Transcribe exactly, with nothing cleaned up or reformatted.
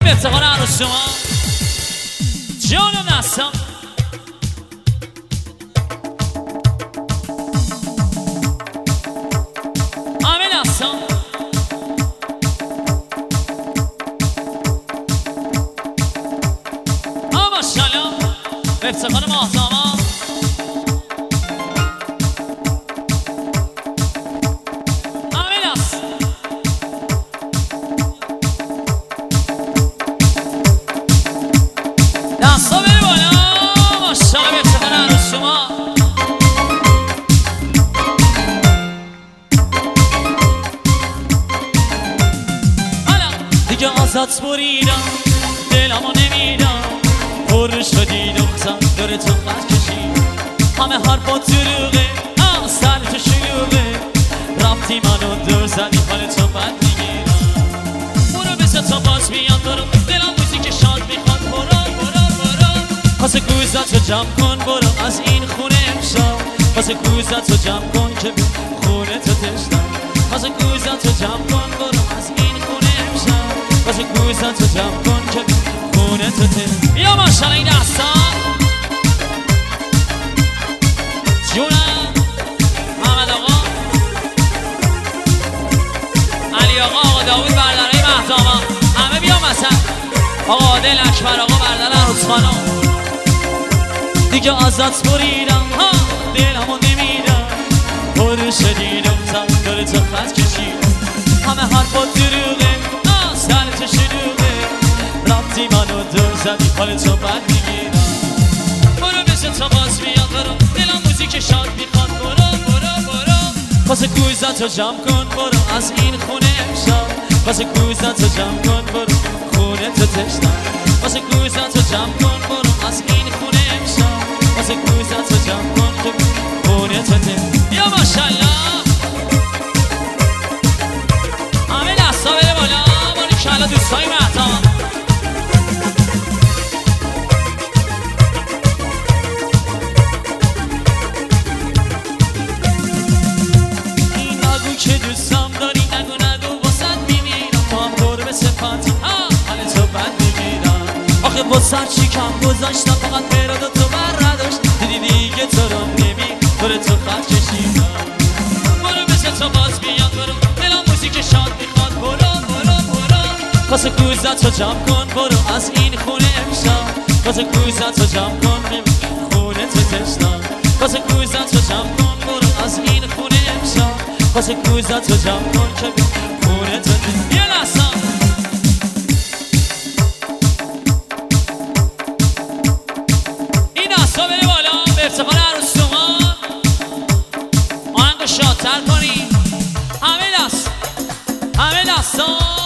به افتخار عروس شما جانم نستم همه نستم ها ماشالله به افتخار ماهتاما دستا بره بالا ماشالله به افتخار عروس شما حالا دیگه آزاد بریدم دلمو نمیدم پر شدی دختر داره تو خط کشید همه حرفات دروغه سر تو شلوغه رفتی منو دور زدی حال تو بد میگیرم برو بسه تا باز میاد برو دلم موزیک شاد میخواد برو واسه گوزت رو جمع کن برو از این خونه امشب واسه گوزت رو جمع کن که خونه تو تشتم واسه گوزت رو جمع کن برو از این خونه امشب واسه گوزت رو جمع کن که خونه تو تشتم یا ماشالله این دستا جونم محمد آقا علی آقا آقا داوود برادرای مهداما همه بیام مثلا آقا عادل اکبر آقا برادر عروس خانم دیگه آزاد بریدم ها دلمو نمیدم پر شدیدم زن داره تو خط کشیدم همه حرفات دروغه سر تو شلوغه رفتی منو دور زدی حال تو بد میگیرم برو بسه تا باز میاد برو دلم موزیک شاد میخواد برو برو برو واسه گوزت رو جمع کن برو از این خونه امشب واسه گوزت رو جمع کن برو خونه تو تشتم واسه گوزت رو جمع کن برو از این خونه امشب واسه گوزت رو جمع کن که خونه تو تشتم یا ماشالله همه دستا بره بالا باریکلا دوستای مهداما که دوستم داری نگو نگو واسد میمیرم تو هم دور به صفاتی حال تو بد میگیرم آخه واسد چی کم گذاشتم فقط براد و تو بر نداشت دیدی دیگه تو رو نمی دور تو خط کشیدم برو بسه تا باز بیاد برو دلم موزیک شاد میخواد برو برو برو واسه گوزت رو جمع کن برو از این خونه امشب واسه گوزت رو جمع کن خونه تو تشتم واسه گوزت رو جمع کن برو از این خونه امشب واسه گوزت رو جمع کن که خونه تو تشتم یه لحظه این دستا بره بالا به افتخار عروس شما آهنگ شادتر کنی همه دست همه دستا